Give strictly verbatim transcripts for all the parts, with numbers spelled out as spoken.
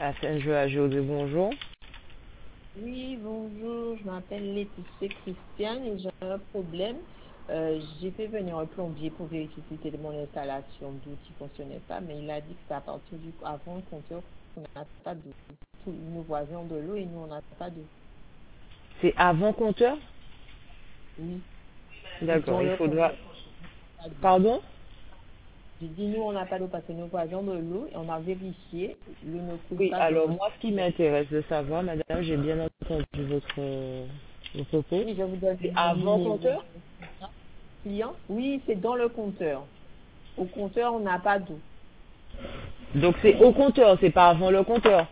À Saint-Jean-à-José, bonjour. Oui, bonjour, je m'appelle Laetitia Christiane et j'ai un problème. Euh, j'ai fait venir un plombier pour vérifier si c'était mon installation d'eau qui ne fonctionnait pas, mais il a dit que c'est à partir du avant le compteur qu'on n'a pas d'eau. Tous nos voisins ont de l'eau et nous on n'a pas d'eau. C'est avant compteur? Oui, D'accord, dans il le faudra... compteur, pas d'eau. Pardon? J'ai dit nous on n'a pas d'eau parce que nos voisins ont de l'eau et on a vérifié, l'eau ne coule Oui, pas dans alors notre moi, ce qui compteur. m'intéresse de savoir, madame, j'ai bien entendu votre, euh, vos propos. Oui, je vous donne C'est mon avant numéro de compteur? client. Oui, c'est dans le compteur. Au compteur, on n'a pas d'eau. Donc c'est au compteur, c'est pas avant le compteur.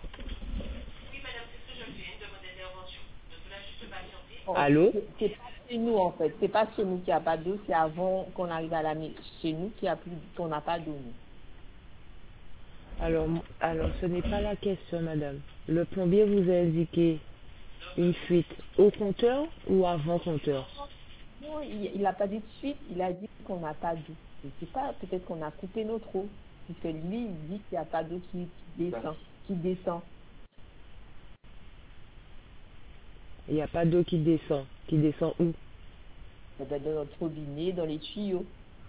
Oh, Allô? c'est c'est pas chez nous en fait, c'est pas chez nous qu'il n'y a pas d'eau, c'est avant qu'on arrive à la maison, chez nous qu'il y a plus, qu'on n'a pas d'eau. nous. Alors, m- alors, ce n'est pas la question, madame. Le plombier vous a indiqué une fuite au compteur ou avant compteur? Non, il n'a pas dit de suite, il a dit qu'on n'a pas d'eau. Je ne sais pas, peut-être qu'on a coupé notre eau, puisque lui, il dit qu'il n'y a pas d'eau qui, qui descend, qui descend. Il n'y a pas d'eau qui descend. Qui descend où? Ça doit être dans notre robinet, dans les tuyaux.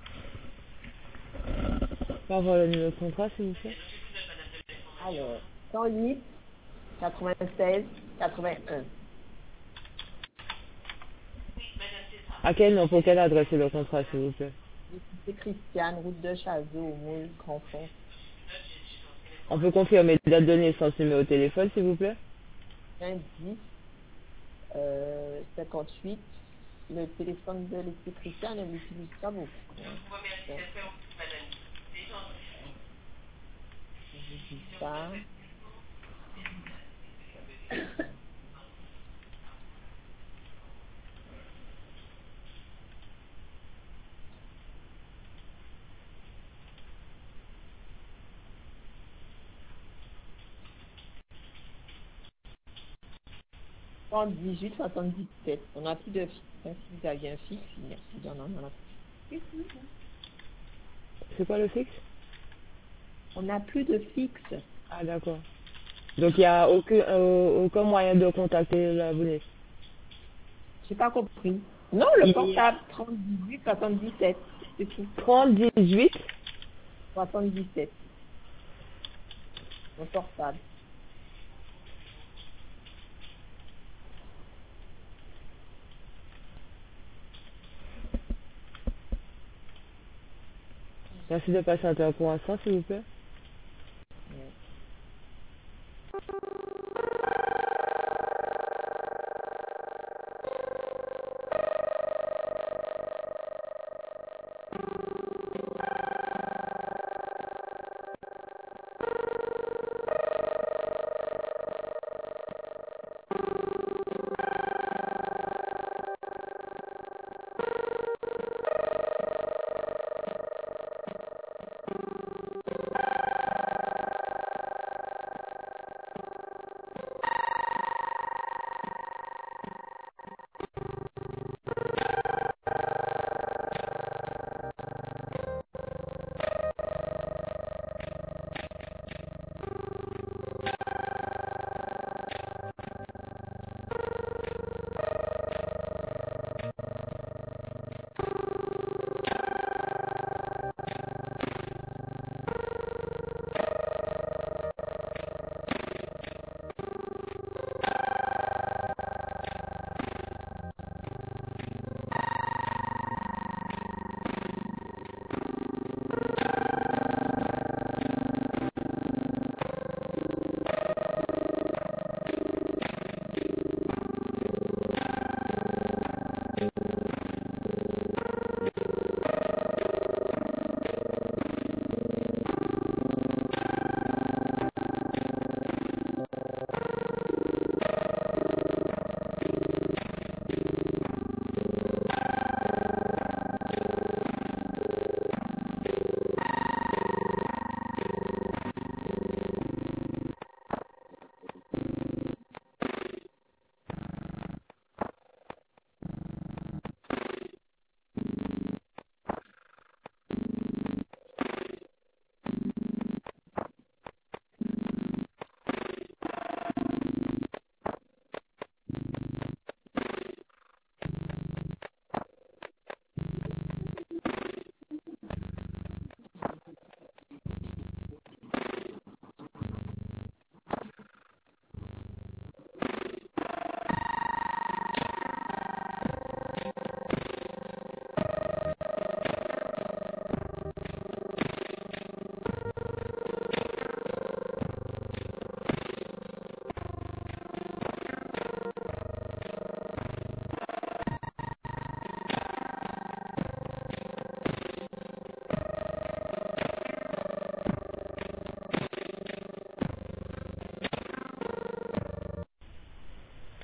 Pas avoir le numéro de contrat, s'il vous plaît? Alors, cent huit, quatre-vingt-seize, quatre-vingt-un. À quel nom, pour quelle adresse est le contrat, s'il vous plaît? C'est Christiane, route de Chazot, au Moule, Grand Fond. On peut confirmer la date de naissance, numéro de téléphone, s'il vous plaît? dix, euh, cinquante-huit. Le téléphone de l'électricien ne l'utilise pas beaucoup. Hein. Donc, je vous dis ça. soixante-dix-huit, soixante-dix-sept. On n'a plus de fixe. Hein. Si vous aviez un fixe, il y en a, on en a plus. C'est quoi le fixe? On n'a plus de fixe. Ah, d'accord. Donc, il n'y a aucun, euh, aucun moyen de contacter l'abonné. J'ai pas compris. Non, le Il y a portable trente-dix-huit, soixante-dix-sept. C'est tout. trente dix-huit. soixante-dix-sept. Mon portable. Merci de patienter un pour instant, s'il vous plaît. Ouais.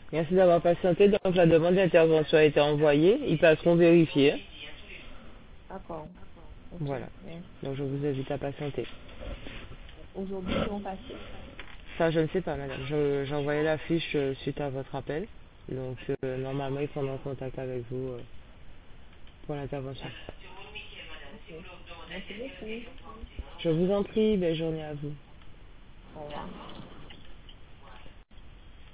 Merci d'avoir patienté. Donc la demande d'intervention a été envoyée. Ils passeront vérifier. D'accord. Ok. Voilà. Merci. Donc je vous invite à patienter. Aujourd'hui, ils vont passer. Ça, je ne sais pas, madame. Je- J'ai envoyé la fiche euh, suite à votre appel. Donc euh, normalement, ils prendront contact avec vous euh, pour l'intervention. Ok. Merci beaucoup. Je vous en prie. Belle journée à vous. Au revoir.